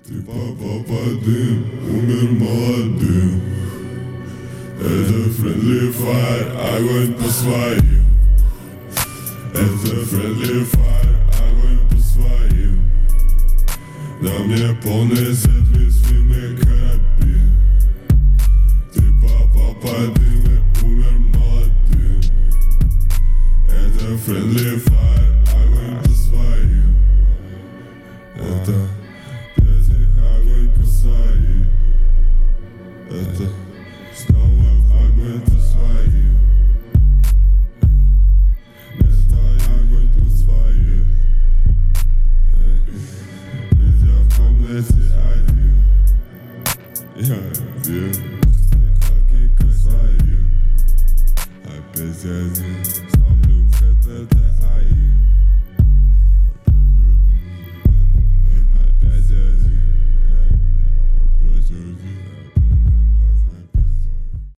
Ты папа дым, умер молодым. Это friendly fire, огонь по своим. Это friendly fire, огонь по своим. На мне полный сет, весь фильм и карабин. Ты папа дым и умер молодым. Это friendly fire, огонь по своим. Это огонь по своим. Это снова огонь по своим. Это огонь по своим. Ведь я в комнате один. Я один.